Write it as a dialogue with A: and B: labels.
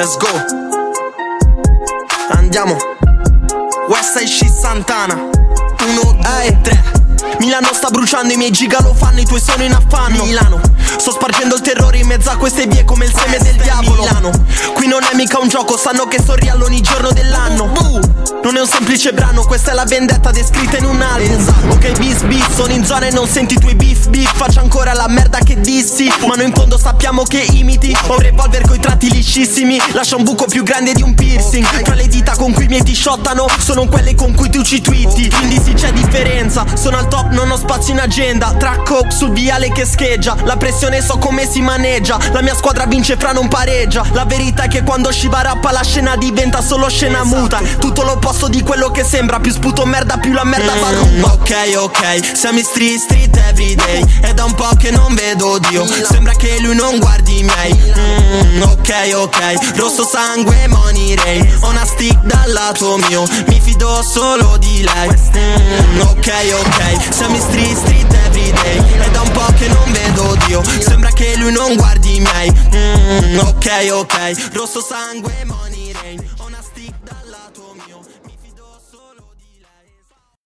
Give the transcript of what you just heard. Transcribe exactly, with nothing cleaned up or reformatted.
A: Let's go. Andiamo. Westside Sci Santana. Uno, due, tre. Milano sta bruciando, i miei giga lo fanno, i tuoi sono in affanno. Milano, sto spargendo il terrore in mezzo a queste vie come il seme del diavolo. Milano, qui non è mica un gioco, sanno che sto real ogni giorno dell'anno. Non è un semplice brano, questa è la vendetta descritta in un album. Esatto. Ok, bis bis, sono in zona e non senti i tuoi beef beef. Faccio ancora la merda che dissi, ma noi in fondo sappiamo che imiti. Ho un revolver coi tratti liscissimi, lascia un buco più grande di un piercing. Tra le dita con cui i miei ti shottano sono quelle con cui tu ci twitti. Quindi sì, c'è differenza, sono al top, non ho spazio in agenda. Tra coke sul viale che scheggia, la pressione so come si maneggia. La mia squadra vince fra non pareggia. La verità è che quando Shiva rappa la scena diventa solo scena muta. Tutto l'opposto di quello che sembra, più sputo merda più la merda va ruba. Ok ok, siamo in street street everyday. È da un po' che non vedo Dio, sembra che lui non guardi i miei. mm, Ok ok, rosso sangue money ray. Ho una stick dal lato mio, mi fido solo di lei. mm, Ok ok, siamo in street street everyday. È da un po' che non vedo Dio, sembra che lui non guardi i miei. mm, Ok ok, rosso sangue money.